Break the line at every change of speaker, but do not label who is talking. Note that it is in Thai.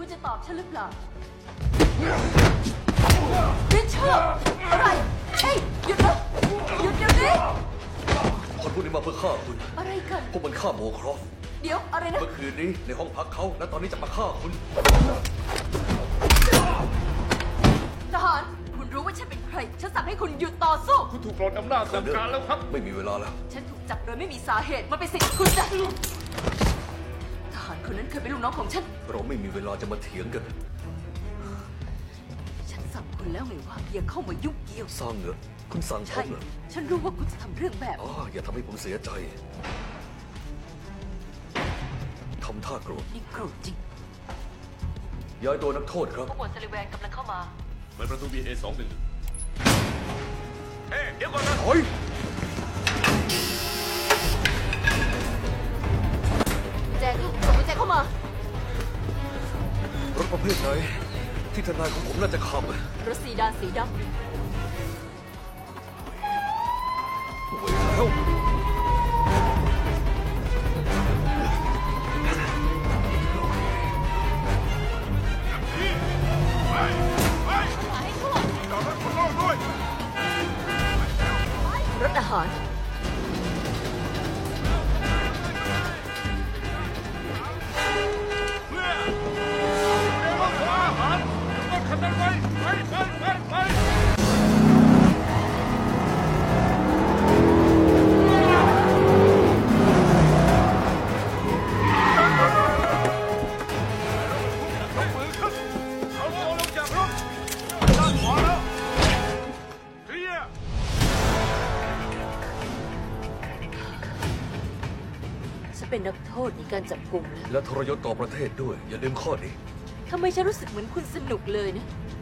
คุณจะตอบฉันหรือเปล่าริชาร์ดอะไรเฮ้ยหยุดนะหยุดเดี๋ยวนี้
คนพวกนี้มาเพื่อฆ่าคุณ
อะไรกัน
พวกมันฆ่าโมครอฟ
เดี๋ยวอะไรนะ
เมื่อคืนนี้ในห้องพักเขาและตอนนี้จะมาฆ่าคุณ
ทหารคุณรู้ว่าฉันเป็นใครฉันสั่งให้คุณหยุดต่อสู้
คุณถูกปลดอำนาจสั่งการแล้วครับ
ไม่มีเวลาแล้ว
ฉันถูกจับโดยไม่มีสาเหตุมันเป็นสิทธิ์คุณนะทหารคนนั้นเคยเป็นลูกน้องของฉัน
เราไม่มีเวลาจะมาเถียงกัน
ฉันสั่งคุณแล้วไงว่าอย่าเข้ามายุ่งเกี่ยว
สั่งเหรอคุณสั่งผ
ใช่
มเหรอ
ฉันรู้ว่าคุณจะทำเรื่องแบบ
อย่าทำให้ผมเสียใจทำท่าโกรธ
นี่โกรธจริง
ย้ายตัวนักโทษครับ
ผู้หมวดซาลิแวนกำลังเข้ามา
เปิดประตู BA211เฮ้ยเดี๋ยวก่อนนะ
ถอย
แจงส่งกุญแจเข้ามาร
ถประเภทไหนที่ทนายของผมน่าจะขับ
รถซีดานสีดำ
เว้ยแล้ว
รถอาหารเป็นนักโทษในการจับกุม
และทรยศต่อประเทศด้วยอย่าลืมข้อนี้
ทำไมฉันรู้สึกเหมือนคุณสนุกเลยนะ